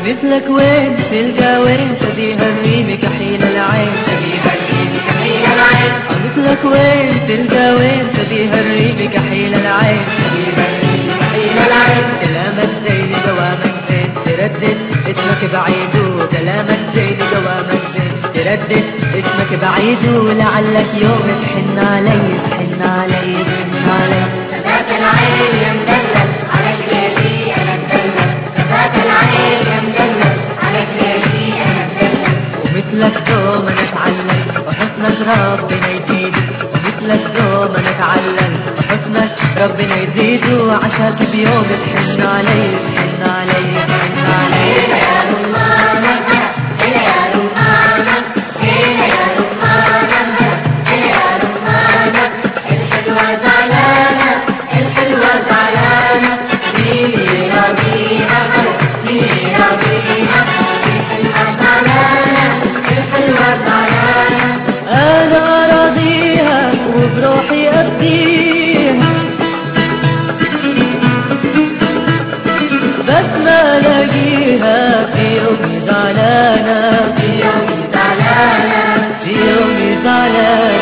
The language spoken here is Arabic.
مثلك وين تلقى وين شبيه الريم كحيل العين شبيه الريم كحيل العين مثلك وين تلقى وين شبيه الريم كحيل العين شبيه الريم كحيل العين كلامك زين دوامك زين تردد اسمك بعيد وكلامك زين دوامك زين تردد اسمك بعيد ولعلك يوم تحن علي تحن علي تحن علي شفاك العين يا مدلل عليك ليلي انا مدلل شفاك العين يا مدلل عليك ليلي انا مدلل ومثلك دوم انا اتعلم وحسنك ربنا يزيد ومثلك دوم انا اتعلم وحسنك ربنا يزيد وعشاك بيوم تحن علي تحن علي تحن علي يا رمانة يا رمانة يا رمانة يا رمانة الحلوة زعلانة الحلوة زعلانة مين يراضيها مين يراضيها الحلوة زعلانة الحلوة زعلانة انا اراضيها وبروحي افديها بس ما لاقيها في يومي زعلانة في يومي زعلانة في يومي زعلانة